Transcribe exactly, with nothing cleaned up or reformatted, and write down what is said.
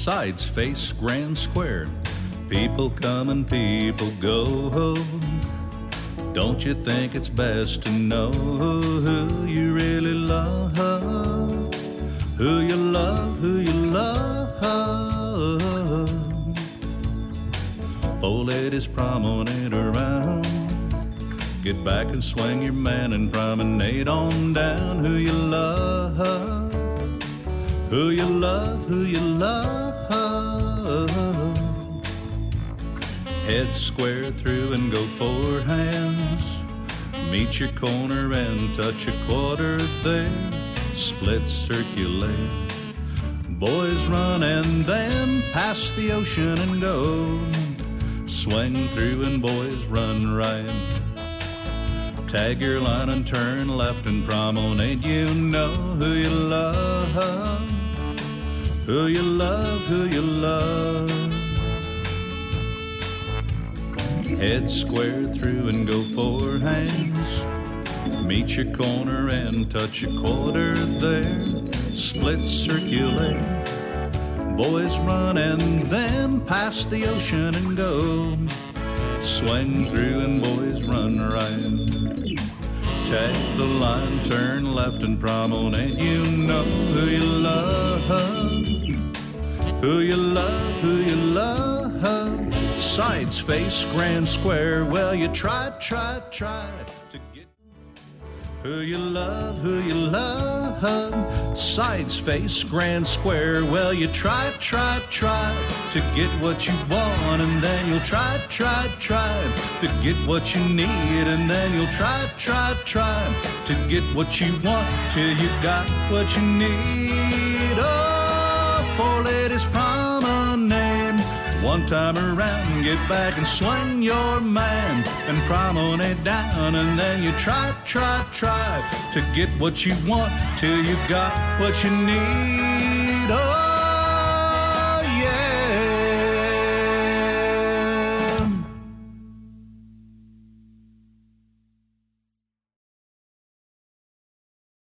sides face Grand Square. People come and people go. Don't you think it's best to know who you really love? Who you love, who you love. Four ladies promenade around. Get back and swing your man and promenade on down. Who you love, who you love, who you love. Head square through and go four hands. Meet your corner and touch a quarter there. Split circulate. Boys run and then pass the ocean and go. Swing through and boys run right. Tag your line and turn left and promenade. You know who you love, who you love, who you love. Head square through and go four hands. Meet your corner and touch a quarter there. Split circulate. Boys run and then pass the ocean and go. Swing through and boys run right. Tag the line, turn left and promenade. You know who you love, who you love, who you love. Sides face Grand Square. Well, you try, try, try to get who you love, who you love. Sides face Grand Square. Well, you try, try, try to get what you want, and then you'll try, try, try to get what you need, and then you'll try, try, try to get what you want till you got what you need. Oh, four ladies promenade. One time around, get back and swing your man and promenade down, and then you try, try, try to get what you want till you got what you need. Oh,